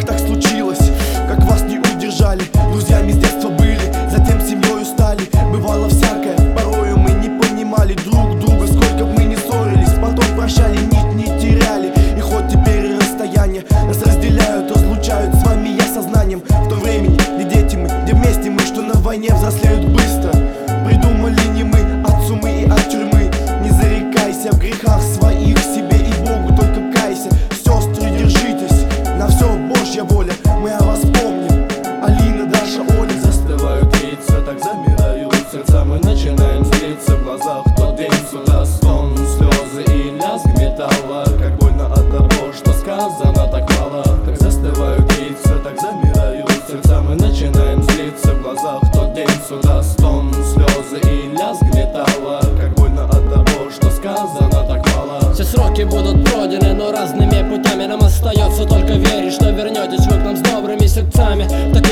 так случилось, как вас не удержали. Друзьями с детства были, затем семьей стали. Бывало всякое, порою мы не понимали друг друга. Сколько б мы не ссорились, потом прощали, нить не теряли. И хоть теперь и расстояние нас разделяют, разлучают с вами я сознанием. В то времени, где дети мы, где вместе мы, что на войне взрослеют быстро. Придумали не мы, отцу мы и от тюрьмы. Не зарекайся в грехах своих, себе и Богу только кайся. Сестры, держитесь, на все Божья воля. Мы о вас помним, Алина, Даша, Оля. Застывают лица, так замирают сердца. Мы начинаем злиться, в глазах тот день суда. Стон, слезы и лязг металла. Как больно от того, что сказано так мало. Так застывают лица, так замирают сердца. Мы начинаем злиться, в глазах тот день суда. Стон, слезы и лязг металла. Как больно от того, что сказано так мало. Все сроки будут пройдены, но разными путями. Нам остается только верить, что вернетесь вы к нам с добрыми сердцами. Так